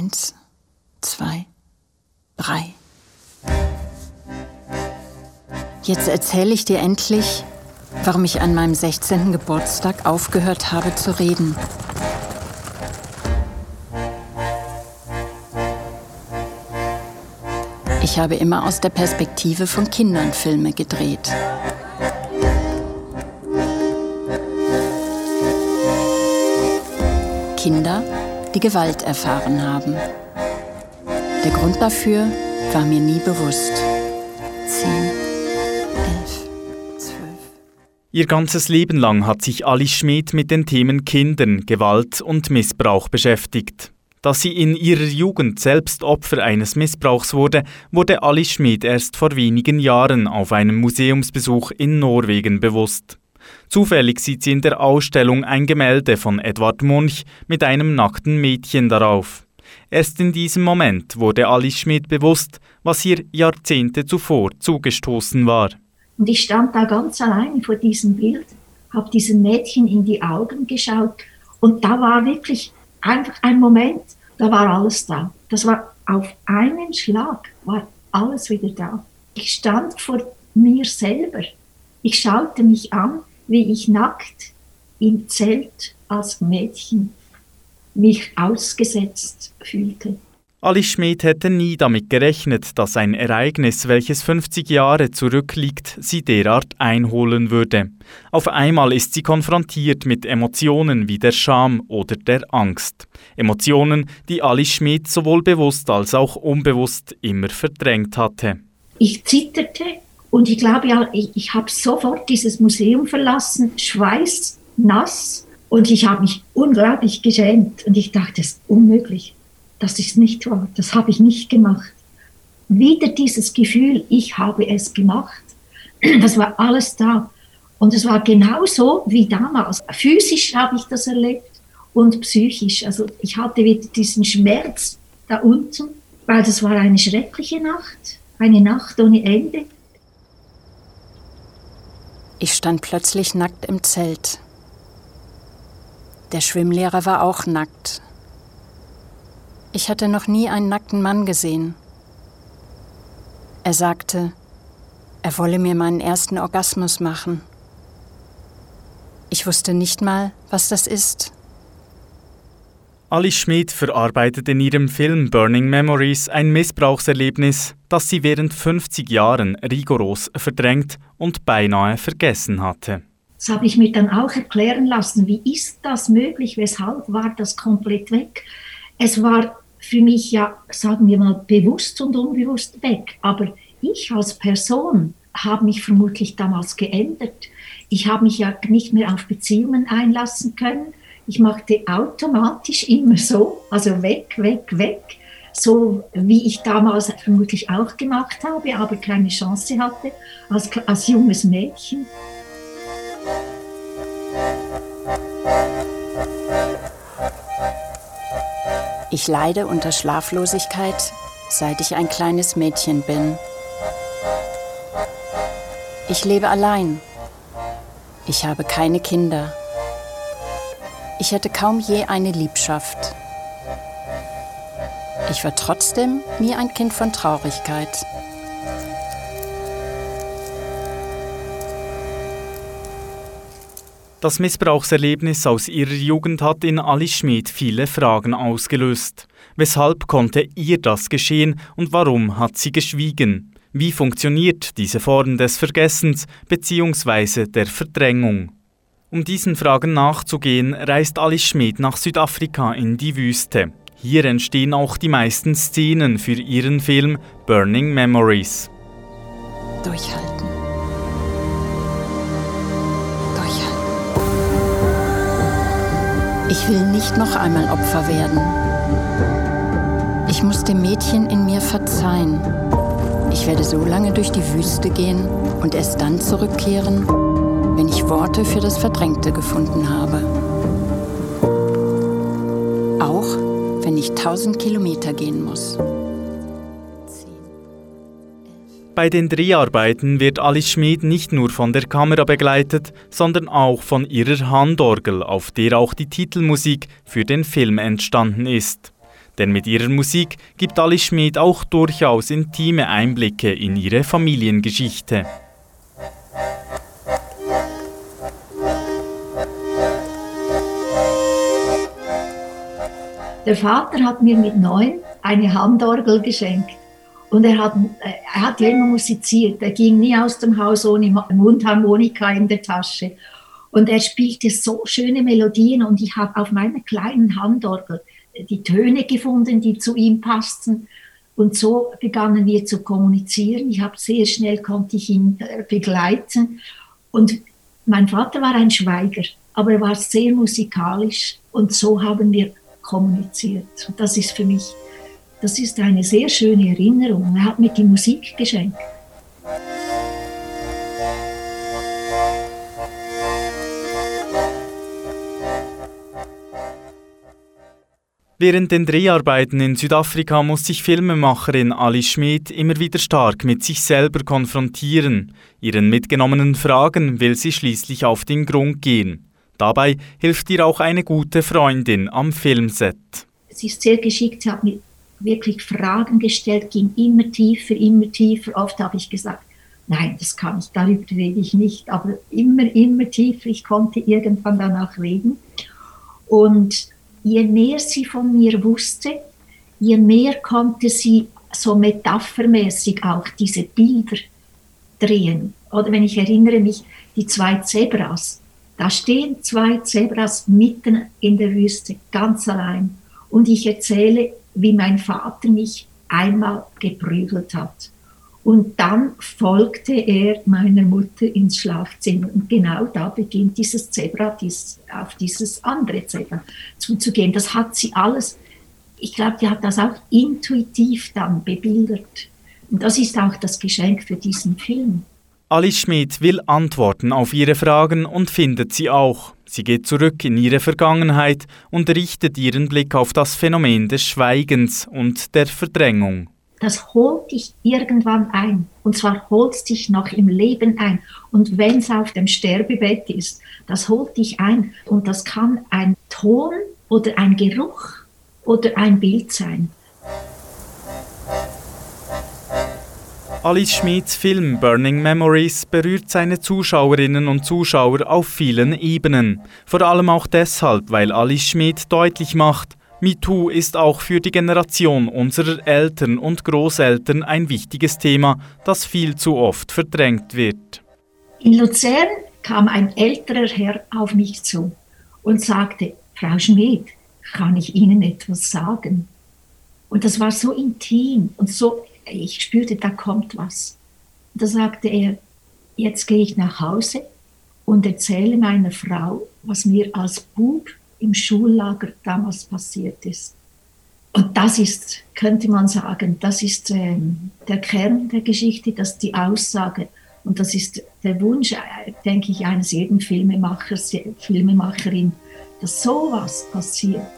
1, 2, 3. Jetzt erzähle ich dir endlich, warum ich an meinem 16. Geburtstag aufgehört habe zu reden. Ich habe immer aus der Perspektive von Kindern Filme gedreht. Kinder, die Gewalt erfahren haben. Der Grund dafür war mir nie bewusst. 10, 11, 12. Ihr ganzes Leben lang hat sich Alice Schmid mit den Themen Kindern, Gewalt und Missbrauch beschäftigt. Dass sie in ihrer Jugend selbst Opfer eines Missbrauchs wurde Alice Schmid erst vor wenigen Jahren auf einem Museumsbesuch in Norwegen bewusst. Zufällig sieht sie in der Ausstellung ein Gemälde von Edvard Munch mit einem nackten Mädchen darauf. Erst in diesem Moment wurde Alice Schmid bewusst, was ihr Jahrzehnte zuvor zugestoßen war. Und ich stand da ganz allein vor diesem Bild, habe diesem Mädchen in die Augen geschaut und da war wirklich einfach ein Moment, da war alles da. Das war auf einen Schlag, war alles wieder da. Ich stand vor mir selber. Ich schaute mich an, wie ich nackt im Zelt als Mädchen mich ausgesetzt fühlte. Alice Schmid hätte nie damit gerechnet, dass ein Ereignis, welches 50 Jahre zurückliegt, sie derart einholen würde. Auf einmal ist sie konfrontiert mit Emotionen wie der Scham oder der Angst. Emotionen, die Alice Schmid sowohl bewusst als auch unbewusst immer verdrängt hatte. Ich zitterte und ich glaube, ja, ich habe sofort dieses Museum verlassen, schweißnass, und ich habe mich unglaublich geschämt. Und ich dachte, das ist unmöglich. Das ist nicht wahr, das habe ich nicht gemacht. Wieder dieses Gefühl, ich habe es gemacht. Das war alles da. Und es war genauso wie damals. Physisch habe ich das erlebt und psychisch. Also ich hatte wieder diesen Schmerz da unten, weil das war eine schreckliche Nacht. Eine Nacht ohne Ende. Ich stand plötzlich nackt im Zelt. Der Schwimmlehrer war auch nackt. Ich hatte noch nie einen nackten Mann gesehen. Er sagte, er wolle mir meinen ersten Orgasmus machen. Ich wusste nicht mal, was das ist. Alice Schmid verarbeitet in ihrem Film Burning Memories ein Missbrauchserlebnis, das sie während 50 Jahren rigoros verdrängt und beinahe vergessen hatte. Das habe ich mir dann auch erklären lassen. Wie ist das möglich? Weshalb war das komplett weg? Es war für mich ja, sagen wir mal, bewusst und unbewusst weg. Aber ich als Person habe mich vermutlich damals geändert. Ich habe mich ja nicht mehr auf Beziehungen einlassen können. Ich machte automatisch immer so, also weg, weg, weg. So wie ich damals vermutlich auch gemacht habe, aber keine Chance hatte als junges Mädchen. Ich leide unter Schlaflosigkeit, seit ich ein kleines Mädchen bin. Ich lebe allein. Ich habe keine Kinder. Ich hatte kaum je eine Liebschaft. Ich war trotzdem nie ein Kind von Traurigkeit. Das Missbrauchserlebnis aus ihrer Jugend hat in Alice Schmid viele Fragen ausgelöst. Weshalb konnte ihr das geschehen und warum hat sie geschwiegen? Wie funktioniert diese Form des Vergessens bzw. der Verdrängung? Um diesen Fragen nachzugehen, reist Alice Schmid nach Südafrika in die Wüste. Hier entstehen auch die meisten Szenen für ihren Film Burning Memories. Durchhalten. Ich will nicht noch einmal Opfer werden. Ich muss dem Mädchen in mir verzeihen. Ich werde so lange durch die Wüste gehen und erst dann zurückkehren, wenn ich Worte für das Verdrängte gefunden habe. Auch wenn ich 1000 Kilometer gehen muss. Bei den Dreharbeiten wird Alice Schmid nicht nur von der Kamera begleitet, sondern auch von ihrer Handorgel, auf der auch die Titelmusik für den Film entstanden ist. Denn mit ihrer Musik gibt Alice Schmidt auch durchaus intime Einblicke in ihre Familiengeschichte. Der Vater hat mir mit 9 eine Handorgel geschenkt. Und er hat ja immer musiziert. Er ging nie aus dem Haus ohne Mundharmonika in der Tasche. Und er spielte so schöne Melodien und ich habe auf meiner kleinen Handorgel die Töne gefunden, die zu ihm passten. Und so begannen wir zu kommunizieren. Sehr schnell konnte ich ihn begleiten. Und mein Vater war ein Schweiger, aber er war sehr musikalisch und so haben wir kommuniziert. Und das ist für mich, das ist eine sehr schöne Erinnerung. Er hat mir die Musik geschenkt. Während den Dreharbeiten in Südafrika muss sich Filmemacherin Alice Schmidt immer wieder stark mit sich selber konfrontieren. Ihren mitgenommenen Fragen will sie schließlich auf den Grund gehen. Dabei hilft ihr auch eine gute Freundin am Filmset. Sie ist sehr geschickt, sie hat mir wirklich Fragen gestellt, ging immer tiefer, immer tiefer. Oft habe ich gesagt, nein, das kann ich, darüber rede ich nicht, aber immer tiefer. Ich konnte irgendwann danach reden. Und je mehr sie von mir wusste, je mehr konnte sie so metaphermäßig auch diese Bilder drehen. Oder wenn ich erinnere mich, die 2 Zebras, da stehen 2 Zebras mitten in der Wüste, ganz allein. Und ich erzähle, wie mein Vater mich einmal geprügelt hat. Und dann folgte er meiner Mutter ins Schlafzimmer. Und genau da beginnt dieses Zebra auf dieses andere Zebra zuzugehen. Das hat sie alles, ich glaube, die hat das auch intuitiv dann bebildert. Und das ist auch das Geschenk für diesen Film. Alice Schmidt will Antworten auf ihre Fragen und findet sie auch. Sie geht zurück in ihre Vergangenheit und richtet ihren Blick auf das Phänomen des Schweigens und der Verdrängung. Das holt dich irgendwann ein. Und zwar holt es dich noch im Leben ein. Und wenn es auf dem Sterbebett ist, das holt dich ein. Und das kann ein Ton oder ein Geruch oder ein Bild sein. Alice Schmidts Film Burning Memories berührt seine Zuschauerinnen und Zuschauer auf vielen Ebenen. Vor allem auch deshalb, weil Alice Schmidt deutlich macht, MeToo ist auch für die Generation unserer Eltern und Großeltern ein wichtiges Thema, das viel zu oft verdrängt wird. In Luzern kam ein älterer Herr auf mich zu und sagte, Frau Schmidt, kann ich Ihnen etwas sagen? Und das war so intim und so, ich spürte, da kommt was. Und da sagte er, jetzt gehe ich nach Hause und erzähle meiner Frau, was mir als Bub im Schullager damals passiert ist. Und das ist, könnte man sagen, das ist der Kern der Geschichte, das ist die Aussage. Und das ist der Wunsch, denke ich, eines jeden Filmemachers, Filmemacherin, dass sowas passiert.